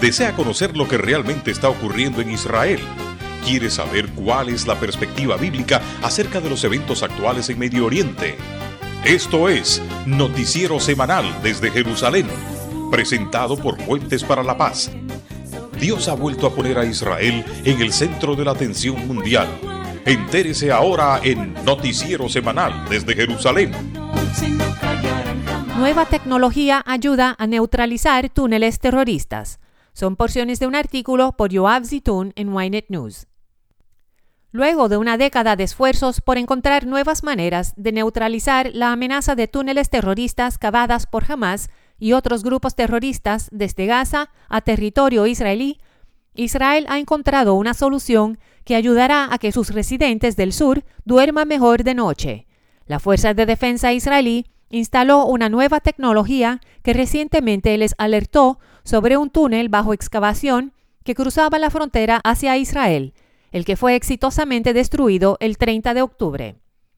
¿Desea conocer lo que realmente está ocurriendo en Israel? ¿Quiere saber cuál es la perspectiva bíblica acerca de los eventos actuales en Medio Oriente? Esto es Noticiero Semanal desde Jerusalén, presentado por Puentes para la Paz. Dios ha vuelto a poner a Israel en el centro de la atención mundial. Entérese ahora en Noticiero Semanal desde Jerusalén. Nueva tecnología ayuda a neutralizar túneles terroristas. Son porciones de un artículo por Yoav Zitun en Ynet News. Luego de una década de esfuerzos por encontrar nuevas maneras de neutralizar la amenaza de túneles terroristas cavadas por Hamas y otros grupos terroristas desde Gaza a territorio israelí, Israel ha encontrado una solución que ayudará a que sus residentes del sur duerman mejor de noche. La Fuerza de Defensa israelí instaló una nueva tecnología que recientemente les alertó sobre un túnel bajo excavación que cruzaba la frontera hacia Israel, el que fue exitosamente destruido el 30 de octubre.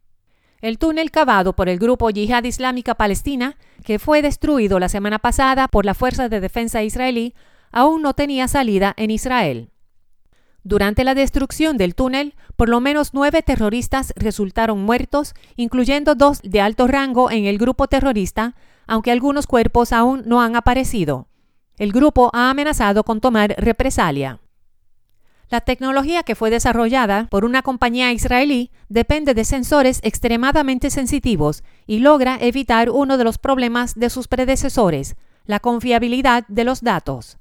El túnel cavado por el grupo Yihad Islámica Palestina, que fue destruido la semana pasada por la Fuerza de Defensa israelí, aún no tenía salida en Israel. Durante la destrucción del túnel, por lo menos 9 terroristas resultaron muertos, incluyendo 2 de alto rango en el grupo terrorista, aunque algunos cuerpos aún no han aparecido. El grupo ha amenazado con tomar represalia. La tecnología que fue desarrollada por una compañía israelí depende de sensores extremadamente sensitivos y logra evitar uno de los problemas de sus predecesores, la confiabilidad de los datos.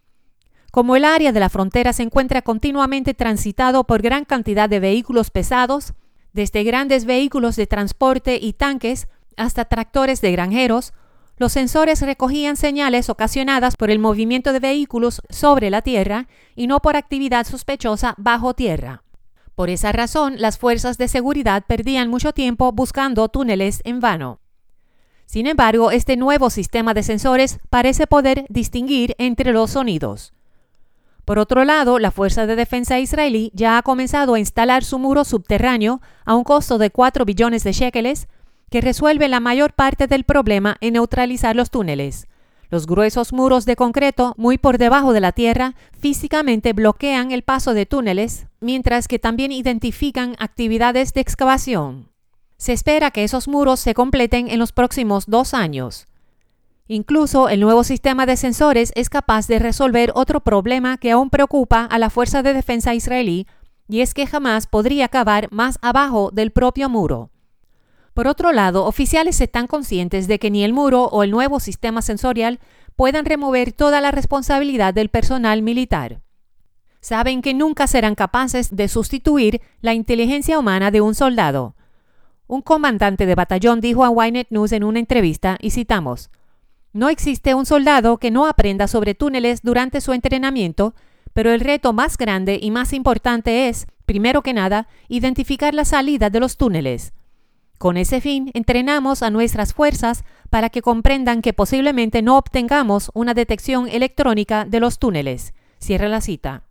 Como el área de la frontera se encuentra continuamente transitado por gran cantidad de vehículos pesados, desde grandes vehículos de transporte y tanques hasta tractores de granjeros, los sensores recogían señales ocasionadas por el movimiento de vehículos sobre la tierra y no por actividad sospechosa bajo tierra. Por esa razón, las fuerzas de seguridad perdían mucho tiempo buscando túneles en vano. Sin embargo, este nuevo sistema de sensores parece poder distinguir entre los sonidos. Por otro lado, la Fuerza de Defensa israelí ya ha comenzado a instalar su muro subterráneo a un costo de 4 billones de shekeles, que resuelve la mayor parte del problema en neutralizar los túneles. Los gruesos muros de concreto, muy por debajo de la tierra, físicamente bloquean el paso de túneles, mientras que también identifican actividades de excavación. Se espera que esos muros se completen en los próximos 2 años. Incluso el nuevo sistema de sensores es capaz de resolver otro problema que aún preocupa a la Fuerza de Defensa israelí, y es que jamás podría cavar más abajo del propio muro. Por otro lado, oficiales están conscientes de que ni el muro o el nuevo sistema sensorial puedan remover toda la responsabilidad del personal militar. Saben que nunca serán capaces de sustituir la inteligencia humana de un soldado. Un comandante de batallón dijo a Ynet News en una entrevista, y citamos: "No existe un soldado que no aprenda sobre túneles durante su entrenamiento, pero el reto más grande y más importante es, primero que nada, identificar la salida de los túneles. Con ese fin, entrenamos a nuestras fuerzas para que comprendan que posiblemente no obtengamos una detección electrónica de los túneles". Cierra la cita.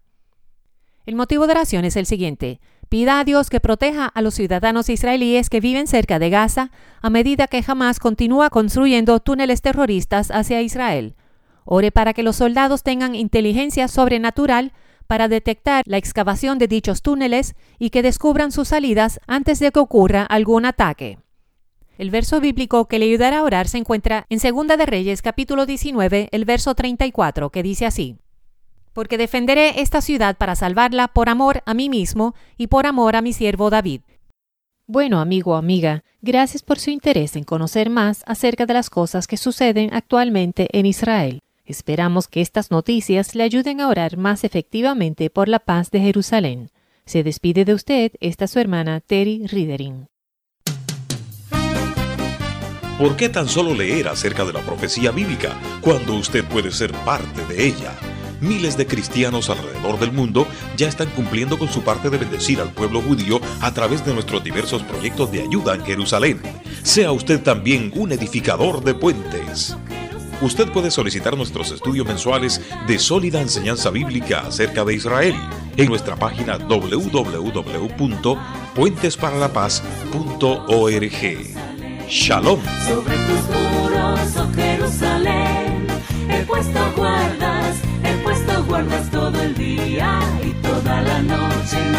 El motivo de oración es el siguiente: pida a Dios que proteja a los ciudadanos israelíes que viven cerca de Gaza a medida que Hamas continúa construyendo túneles terroristas hacia Israel. Ore para que los soldados tengan inteligencia sobrenatural para detectar la excavación de dichos túneles y que descubran sus salidas antes de que ocurra algún ataque. El verso bíblico que le ayudará a orar se encuentra en 2 de Reyes, capítulo 19, el verso 34, que dice así: "Porque defenderé esta ciudad para salvarla por amor a mí mismo y por amor a mi siervo David". Bueno, amigo o amiga, gracias por su interés en conocer más acerca de las cosas que suceden actualmente en Israel. Esperamos que estas noticias le ayuden a orar más efectivamente por la paz de Jerusalén. Se despide de usted esta su hermana Terry Riedering. ¿Por qué tan solo leer acerca de la profecía bíblica cuando usted puede ser parte de ella? Miles de cristianos alrededor del mundo ya están cumpliendo con su parte de bendecir al pueblo judío a través de nuestros diversos proyectos de ayuda en Jerusalén. Sea usted también un edificador de puentes. Usted puede solicitar nuestros estudios mensuales de sólida enseñanza bíblica acerca de Israel en nuestra página www.puentesparalapaz.org. Shalom. Sobre tus muros, oh Jerusalén, he puesto guardas, he puesto noche